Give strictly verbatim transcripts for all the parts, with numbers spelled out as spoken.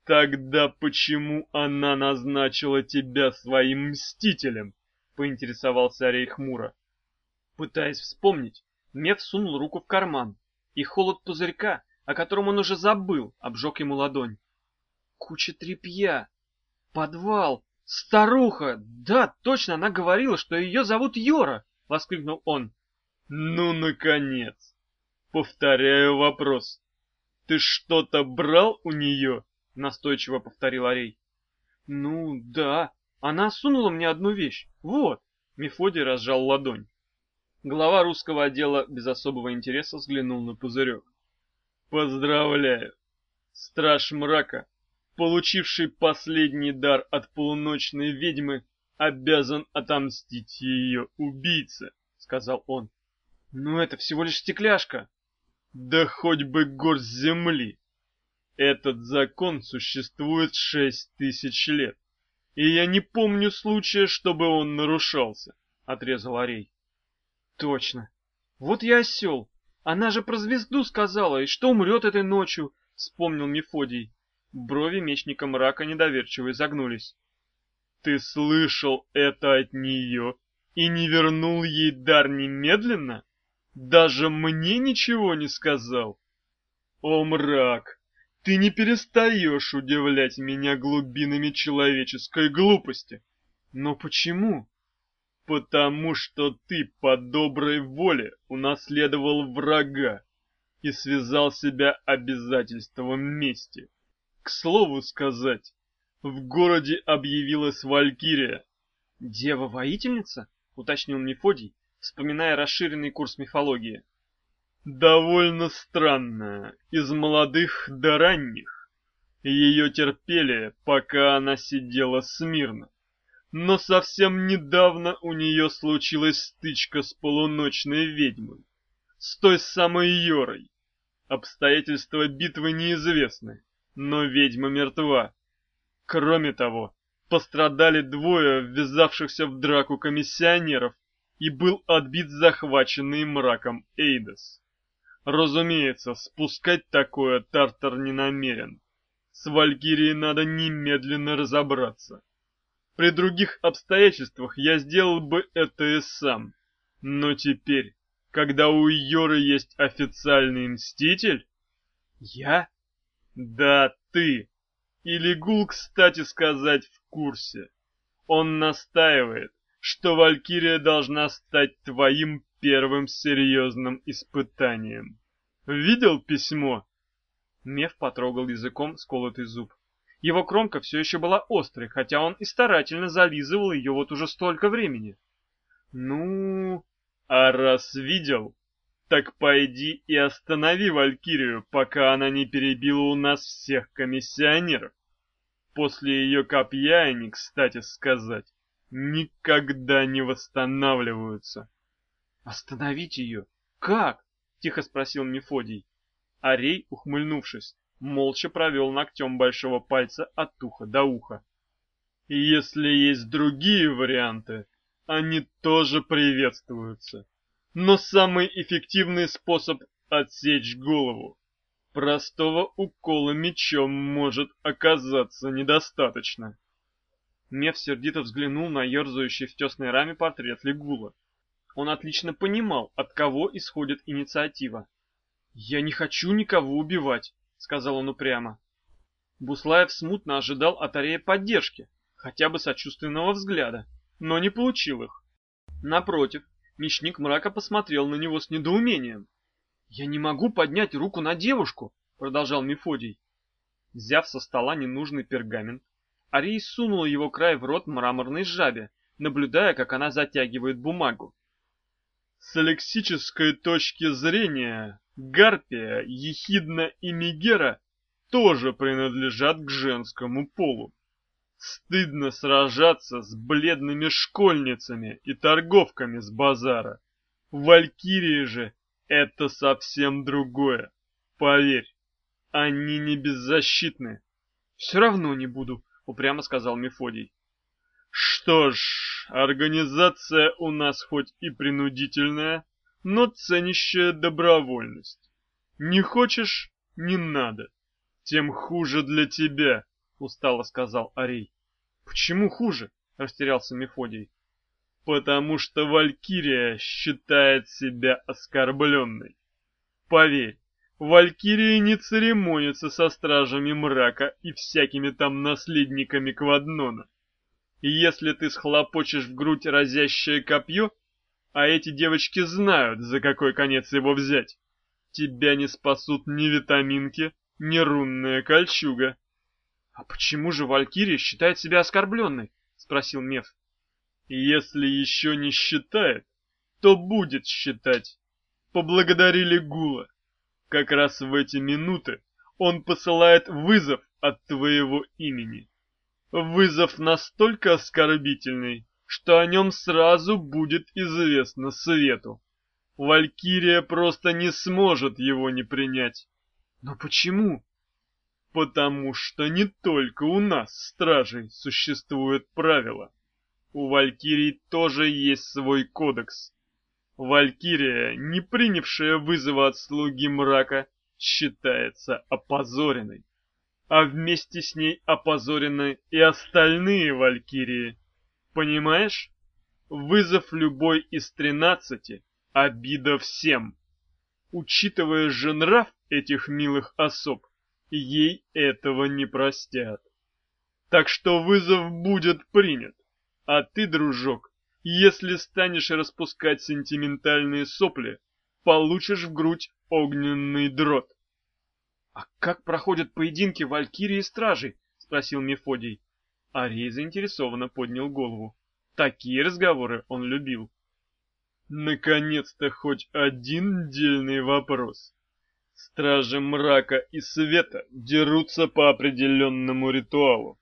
Тогда почему она назначила тебя своим мстителем? Поинтересовался Арей хмуро. Пытаясь вспомнить, Меф сунул руку в карман, и холод пузырька, о котором он уже забыл, обжег ему ладонь. Куча тряпья, подвал, старуха! Да, точно, она говорила, что ее зовут Йора! Воскликнул он. Ну, наконец! Повторяю вопрос. Ты что-то брал у нее? Настойчиво повторил Арей. Ну, да, она сунула мне одну вещь. Вот. Мефодий разжал ладонь. Глава русского отдела без особого интереса взглянул на пузырек. Поздравляю! Страж мрака, получивший последний дар от полуночной ведьмы, обязан отомстить ее убийце, сказал он. Но это всего лишь стекляшка. Да хоть бы горсть земли. Этот закон существует шесть тысяч лет, и я не помню случая, чтобы он нарушался, отрезал Арей. Точно. Вот я осел. Она же про звезду сказала, и что умрет этой ночью, вспомнил Мефодий. Брови мечника мрака недоверчиво изогнулись. Ты слышал это от нее и не вернул ей дар немедленно? Даже мне ничего не сказал? О, мрак, ты не перестаешь удивлять меня глубинами человеческой глупости. Но почему? Потому что ты по доброй воле унаследовал врага и связал себя обязательством мести. К слову сказать, в городе объявилась Валькирия. Дева-воительница? Уточнил Мефодий, вспоминая расширенный курс мифологии. Довольно странная, из молодых до ранних. Ее терпели, пока она сидела смирно. Но совсем недавно у нее случилась стычка с полуночной ведьмой, с той самой Йорой. Обстоятельства битвы неизвестны, но ведьма мертва. Кроме того, пострадали двое ввязавшихся в драку комиссионеров, и был отбит захваченный мраком Эйдос. Разумеется, спускать такое Тартар не намерен. С Валькирией надо немедленно разобраться. При других обстоятельствах я сделал бы это и сам. Но теперь, когда у Йоры есть официальный мститель... Я? Да, ты. И Лигул, кстати сказать, в курсе. Он настаивает, что Валькирия должна стать твоим первым серьезным испытанием. Видел письмо? Меф потрогал языком сколотый зуб. Его кромка все еще была острой, хотя он и старательно зализывал ее вот уже столько времени. Ну, а раз видел, так пойди и останови Валькирию, пока она не перебила у нас всех комиссионеров. После ее копья они, кстати сказать, никогда не восстанавливаются. Остановить ее? Как? Тихо спросил Мефодий. Арей, ухмыльнувшись, молча провел ногтем большого пальца от уха до уха. И если есть другие варианты, они тоже приветствуются. Но самый эффективный способ отсечь голову. Простого укола мечом может оказаться недостаточно. Меф сердито взглянул на ерзающий в тесной раме портрет Лигула. Он отлично понимал, от кого исходит инициатива. «Я не хочу никого убивать», — сказал он упрямо. Буслаев смутно ожидал от Арея поддержки, хотя бы сочувственного взгляда, но не получил их. Напротив, мечник мрака посмотрел на него с недоумением. «Я не могу поднять руку на девушку», — продолжал Мефодий. Взяв со стола ненужный пергамент, Арей сунул его край в рот мраморной жабе, наблюдая, как она затягивает бумагу. С лексической точки зрения, Гарпия, Ехидна и Мегера тоже принадлежат к женскому полу. Стыдно сражаться с бледными школьницами и торговками с базара. Валькирии же это совсем другое. Поверь, они не беззащитны. Все равно не буду, упрямо сказал Мефодий. Что ж, организация у нас хоть и принудительная, но ценящая добровольность. Не хочешь — не надо. Тем хуже для тебя, — устало сказал Арей. «Почему хуже?» — растерялся Мефодий. «Потому что Валькирия считает себя оскорбленной. Поверь, Валькирия не церемонится со стражами мрака и всякими там наследниками Кваднона. И если ты схлопочешь в грудь разящее копье, а эти девочки знают, за какой конец его взять, тебя не спасут ни витаминки, ни рунная кольчуга». «А почему же Валькирия считает себя оскорбленной?» — спросил Меф. «Если еще не считает, то будет считать. Поблагодари Легула. Как раз в эти минуты он посылает вызов от твоего имени. Вызов настолько оскорбительный, что о нем сразу будет известно свету. Валькирия просто не сможет его не принять». «Но почему?» «Потому что не только у нас, стражей, существует правило. У Валькирий тоже есть свой кодекс. Валькирия, не принявшая вызова от слуги мрака, считается опозоренной. А вместе с ней опозорены и остальные Валькирии. Понимаешь? Вызов любой из тринадцати — обида всем. Учитывая же нрав этих милых особ, ей этого не простят. Так что вызов будет принят. А ты, дружок, если станешь распускать сентиментальные сопли, получишь в грудь огненный дрот». «А как проходят поединки Валькирии и Стражей?» — спросил Мефодий. Арей заинтересованно поднял голову. Такие разговоры он любил. «Наконец-то хоть один дельный вопрос. Стражи мрака и света дерутся по определенному ритуалу.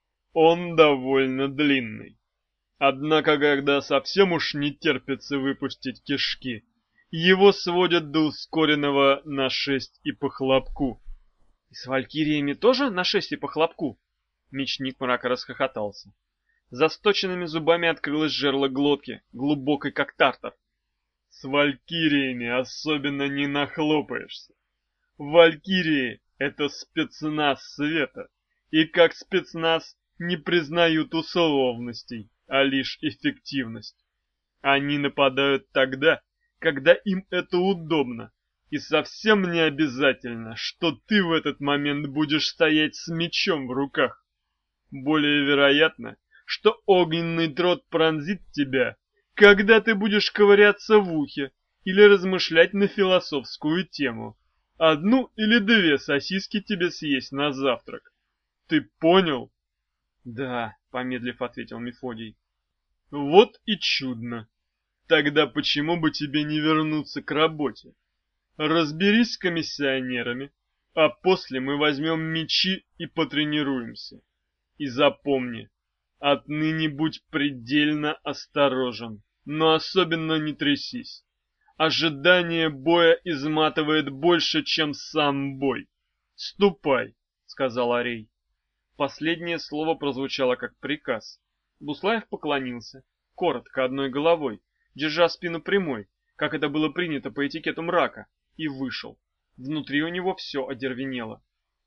Он довольно длинный. Однако, когда совсем уж не терпится выпустить кишки, его сводят до ускоренного на шесть и по хлопку». «И с валькириями тоже на шесть и по хлопку?» Мечник мрака расхохотался. За сточенными зубами открылось жерло глотки, глубокой как тартар. «С валькириями особенно не нахлопаешься. Валькирии — это спецназ света, и как спецназ не признают условностей, а лишь эффективность. Они нападают тогда, когда им это удобно, и совсем не обязательно, что ты в этот момент будешь стоять с мечом в руках. Более вероятно, что огненный дрот пронзит тебя, когда ты будешь ковыряться в ухе или размышлять на философскую тему. Одну или две сосиски тебе съесть на завтрак. Ты понял?» «Да», — помедлив ответил Мефодий. «Вот и чудно. Тогда почему бы тебе не вернуться к работе? Разберись с комиссионерами, а после мы возьмем мечи и потренируемся. И запомни, отныне будь предельно осторожен, но особенно не трясись. Ожидание боя изматывает больше, чем сам бой. Ступай», — сказал Арей. Последнее слово прозвучало как приказ. Буслаев поклонился, коротко, одной головой, держа спину прямой, как это было принято по этикету мрака, и вышел. Внутри у него все одервенело.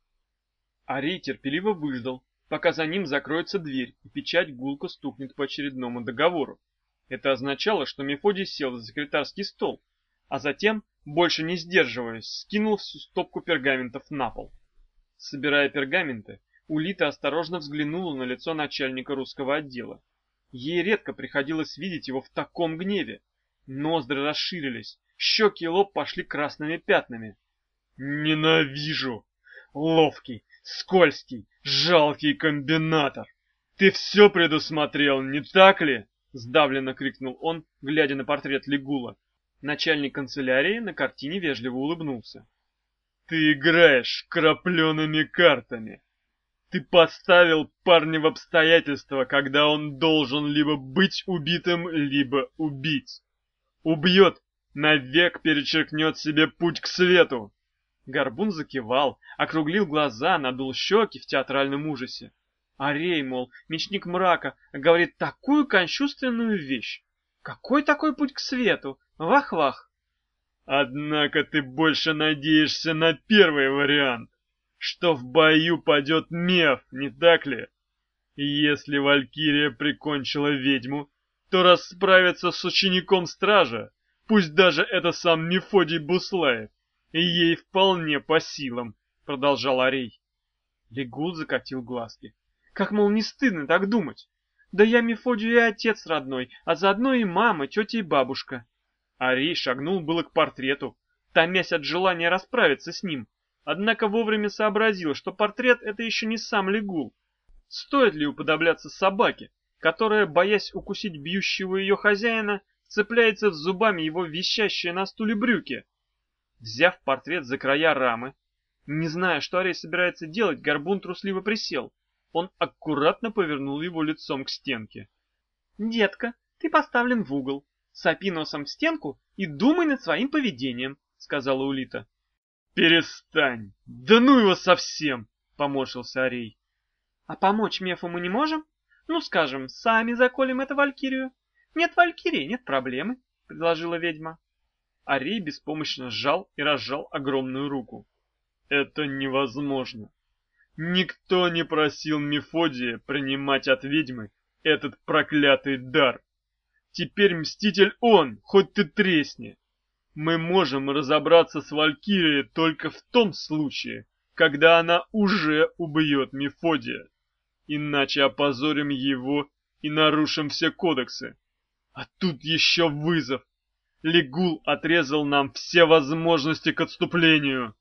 Арей терпеливо выждал, пока за ним закроется дверь и печать гулко стукнет по очередному договору. Это означало, что Мефодий сел за секретарский стол, а затем, больше не сдерживаясь, скинул всю стопку пергаментов на пол. Собирая пергаменты, Улита осторожно взглянула на лицо начальника русского отдела. Ей редко приходилось видеть его в таком гневе. Ноздри расширились, щеки и лоб пошли красными пятнами. «Ненавижу! Ловкий, скользкий, жалкий комбинатор! Ты все предусмотрел, не так ли?» — сдавленно крикнул он, глядя на портрет Легула. Начальник канцелярии на картине вежливо улыбнулся. «Ты играешь крапленными картами. Ты поставил парня в обстоятельства, когда он должен либо быть убитым, либо убить. Убьет, навек перечеркнет себе путь к свету». Горбун закивал, округлил глаза, надул щеки в театральном ужасе. Арей, мол, мечник мрака, говорит такую кощунственную вещь. Какой такой путь к свету? Вах-вах. «Однако ты больше надеешься на первый вариант. что в бою падет Меф, не так ли? Если Валькирия прикончила ведьму, то расправиться с учеником стража, пусть даже это сам Мефодий Буслаев, ей вполне по силам, продолжал Арей. Легул закатил глазки. Как, мол, не стыдно так думать? Да я Мефодию и отец родной, а заодно и мама, тетя и бабушка. Арей шагнул было к портрету, томясь от желания расправиться с ним, однако вовремя сообразил, что портрет — это еще не сам Легул. Стоит ли уподобляться собаке, которая, боясь укусить бьющего ее хозяина, цепляется зубами его висящие на стуле брюки? Взяв портрет за края рамы, не зная, что Арей собирается делать, Горбун трусливо присел. Он аккуратно повернул его лицом к стенке. «Детка, ты поставлен в угол. Сопи носом в стенку и думай над своим поведением», — сказала Улита. «Перестань! Да ну его совсем!» — поморщился Арей. «А помочь Мефу мы не можем? Ну, скажем, сами заколем эту Валькирию. Нет Валькирии, нет проблемы», — предложила ведьма. Арей беспомощно сжал и разжал огромную руку. «Это невозможно. Никто не просил Мефодия принимать от ведьмы этот проклятый дар. Теперь мститель он, хоть ты тресни. Мы можем разобраться с Валькирией только в том случае, когда она уже убьет Мефодия. Иначе опозорим его и нарушим все кодексы. А тут еще вызов. Легул отрезал нам все возможности к отступлению».